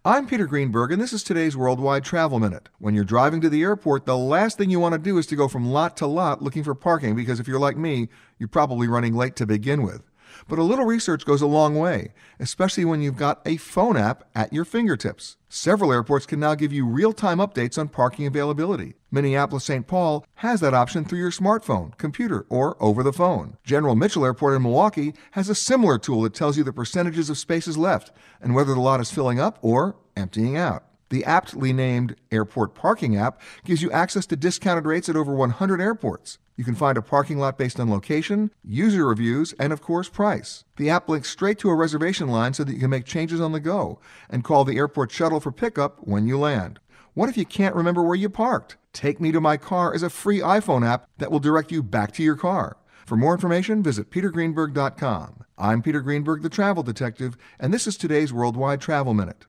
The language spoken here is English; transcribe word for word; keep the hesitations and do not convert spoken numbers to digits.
I'm Peter Greenberg, and this is today's Worldwide Travel Minute. When you're driving to the airport, the last thing you want to do is to go from lot to lot looking for parking, because if you're like me, you're probably running late to begin with. But a little research goes a long way, especially when you've got a phone app at your fingertips. Several airports can now give you real-time updates on parking availability. Minneapolis-Saint Paul has that option through your smartphone, computer, or over the phone. General Mitchell Airport in Milwaukee has a similar tool that tells you the percentages of spaces left and whether the lot is filling up or emptying out. The aptly named Airport Parking app gives you access to discounted rates at over one hundred airports. You can find a parking lot based on location, user reviews, and of course price. The app links straight to a reservation line so that you can make changes on the go and call the airport shuttle for pickup when you land. What if you can't remember where you parked? Take Me to My Car is a free iPhone app that will direct you back to your car. For more information, visit peter greenberg dot com. I'm Peter Greenberg, the Travel Detective, and this is today's Worldwide Travel Minute.